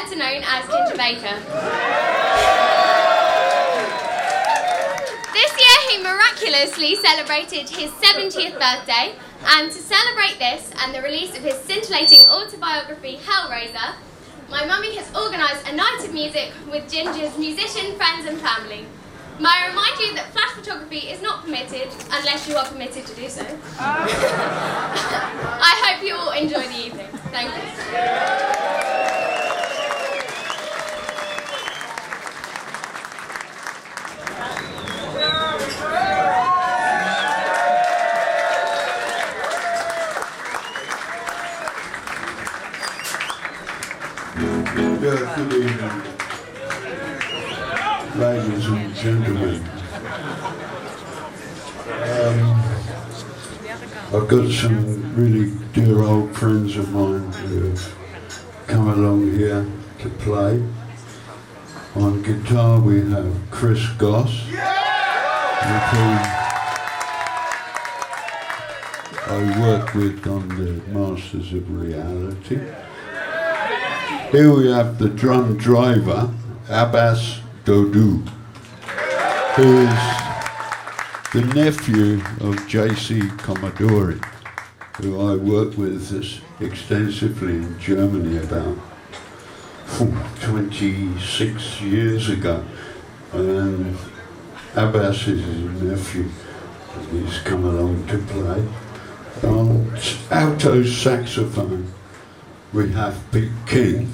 better known as Ginger Baker. This year he miraculously celebrated his 70th birthday, and to celebrate this and the release of his scintillating autobiography Hellraiser, my mummy has organised a night of music with Ginger's musician friends and family. May I remind you that flash photography is not permitted unless you are permitted to do so. I hope you all enjoy the evening. Thank you. Good evening, ladies and gentlemen. I've got some really dear old friends of mine who have come along here to play. On guitar we have Chris Goss, with whom I work with on the Masters of Reality. Here we have the drum driver, Abbas Dodou, who is the nephew of J.C. Commodore, who I worked with extensively in Germany about 26 years ago. And Abbas is his nephew, and he's come along to play. On alto saxophone, we have Pete King.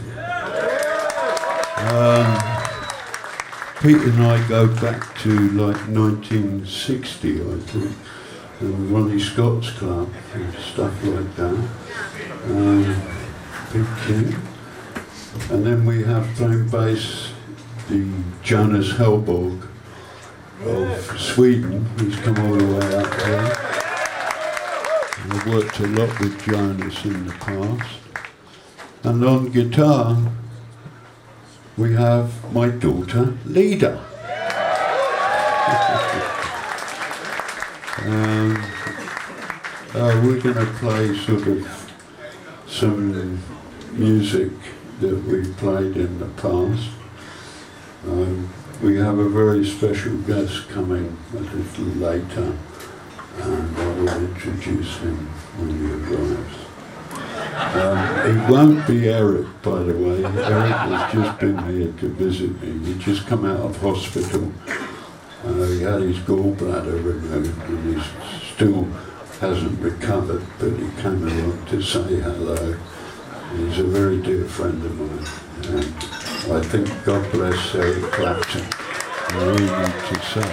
Pete and I go back to like 1960, I think, and Ronnie Scott's Club and stuff like that. Pete King. And then we have playing bass the Jonas Hellborg of Sweden, who's come all the way up here. I've worked a lot with Jonas in the past. And on guitar, we have my daughter, Lida. We're going to play sort of some music that we played in the past. We have a very special guest coming a little later, and I will introduce him when he arrives. It won't be Eric, by the way. Eric has just been here to visit me. He'd just come out of hospital. He had his gallbladder removed and he still hasn't recovered, but he came along to say hello. He's a very dear friend of mine, and I think God bless Eric Clapton. I really need to say.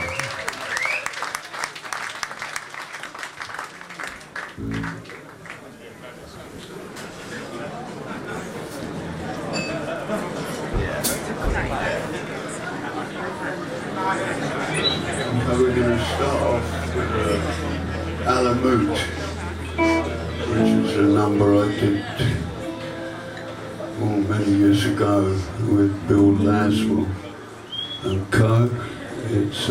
We're going to start off with Alamut, which is a number I did many years ago with Bill Laswell and co. It's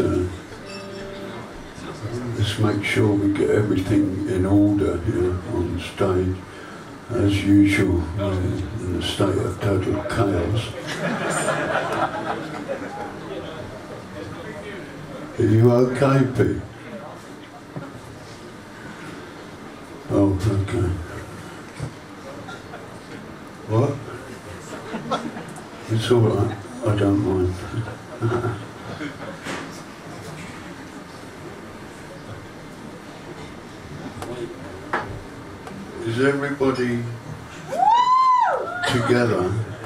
let's make sure we get everything in order here on stage. As usual, in a state of total chaos. Are you okay, Pete? Oh, okay. What? It's all right. I don't mind. Is everybody together?